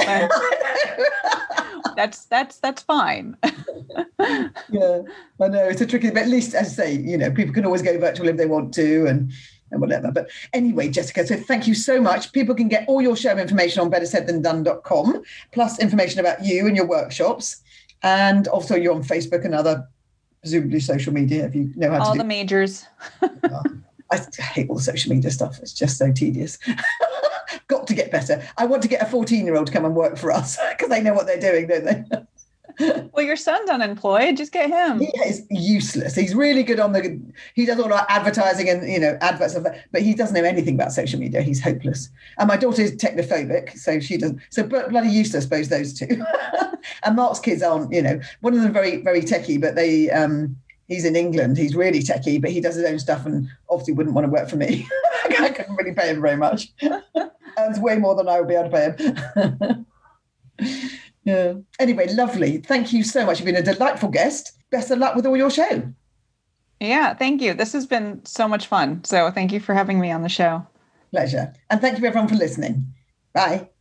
that's, that's, that's fine. Yeah, I know it's a tricky, but at least as I say, you know, people can always go virtual if they want to and, and whatever. But anyway, Jessica, so thank you so much. People can get all your show information on better said than done dot com, plus information about you and your workshops. And also you're on Facebook and other presumably social media if you know how all to All do the majors. Oh, I hate all the social media stuff. It's just so tedious. Got to get better. I want to get a fourteen-year-old to come and work for us because they know what they're doing, don't they? Well, your son's unemployed. Just get him. He is useless. He's really good on the, he does all our advertising and, you know, adverts, but he doesn't know anything about social media. He's hopeless. And my daughter is technophobic, so she doesn't, so bloody useless, I suppose, those two. And Mark's kids aren't, you know, one of them very, very techie, but they, um, he's in England. He's really techie, but he does his own stuff and obviously wouldn't want to work for me. I couldn't really pay him very much. Earns way more than I would be able to pay him. Yeah. Anyway, lovely. Thank you so much. You've been a delightful guest. Best of luck with all your show. Yeah, thank you. This has been so much fun. So thank you for having me on the show. Pleasure. And thank you everyone for listening. Bye.